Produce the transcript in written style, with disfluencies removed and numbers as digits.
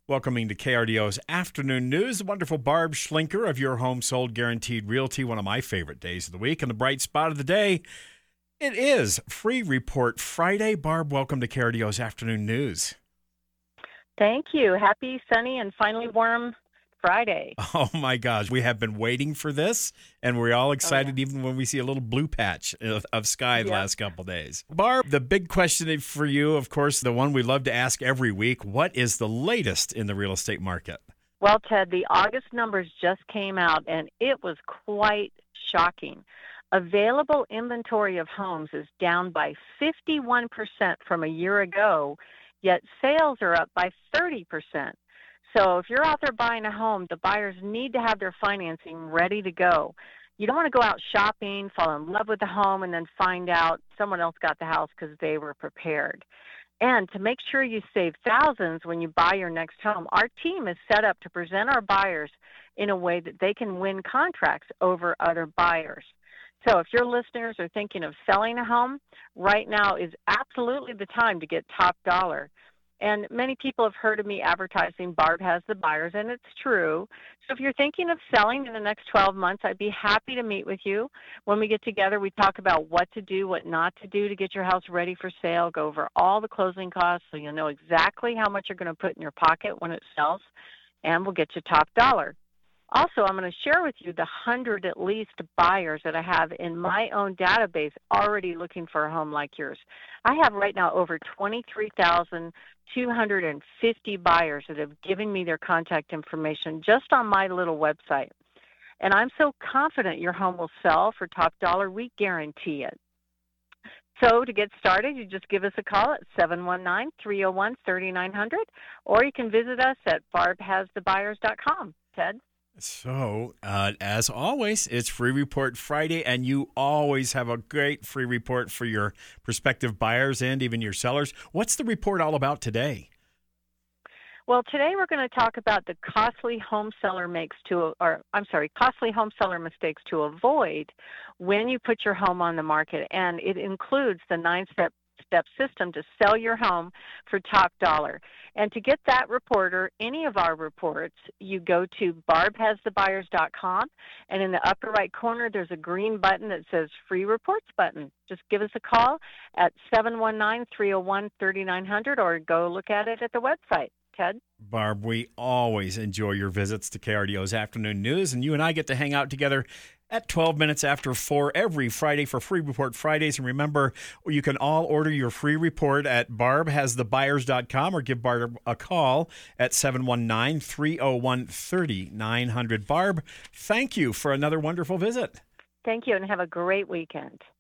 Welcoming to KRDO's Afternoon News, the wonderful Barb Schlinker of Your Home Sold Guaranteed Realty, one of my favorite days of the week. And the bright spot of the day, it is Free Report Friday. Barb, welcome to KRDO's Afternoon News. Thank you. Happy, sunny, and finally warm Friday. Oh, my gosh. We have been waiting for this, and we're all excited even when we see a little blue patch of sky the last couple days. Barb, the big question for you, of course, the one we love to ask every week, what is the latest in the real estate market? Well, Ted, the August numbers just came out, and it was quite shocking. Available inventory of homes is down by 51% from a year ago, yet sales are up by 30%. So if you're out there buying a home, the buyers need to have their financing ready to go. You don't want to go out shopping, fall in love with the home, and then find out someone else got the house because they were prepared. And to make sure you save thousands when you buy your next home, our team is set up to present our buyers in a way that they can win contracts over other buyers. So if your listeners are thinking of selling a home, right now is absolutely the time to get top dollar. And many people have heard of me advertising Barb Has the Buyers, and it's true. So if you're thinking of selling in the next 12 months, I'd be happy to meet with you. When we get together, we talk about what to do, what not to do to get your house ready for sale, go over all the closing costs so you'll know exactly how much you're going to put in your pocket when it sells, and we'll get you top dollar. Also, I'm going to share with you the 100 at least buyers that I have in my own database already looking for a home like yours. I have right now over 23,250 buyers that have given me their contact information just on my little website. And I'm so confident your home will sell for top dollar, we guarantee it. So to get started, you just give us a call at 719-301-3900, or you can visit us at barbhasthebuyers.com. Ted? So, as always, it's Free Report Friday, and you always have a great free report for your prospective buyers and even your sellers. What's the report all about today? Well, today we're going to talk about the costly home seller mistakes to avoid when you put your home on the market, and it includes the 9-step system to sell your home for top dollar. And to get that report or any of our reports, you go to barbhasthebuyers.com, and in the upper right corner there's a green button that says Free Reports button. Just give us a call at 719-301-3900 or go look at it at the website. Ted? Barb, we always enjoy your visits to KRDO's Afternoon News, and you and I get to hang out together at 12 minutes after 4 every Friday for Free Report Fridays. And remember, you can all order your free report at barbhasthebuyers.com or give Barb a call at 719-301-3900. Barb, thank you for another wonderful visit. Thank you, and have a great weekend.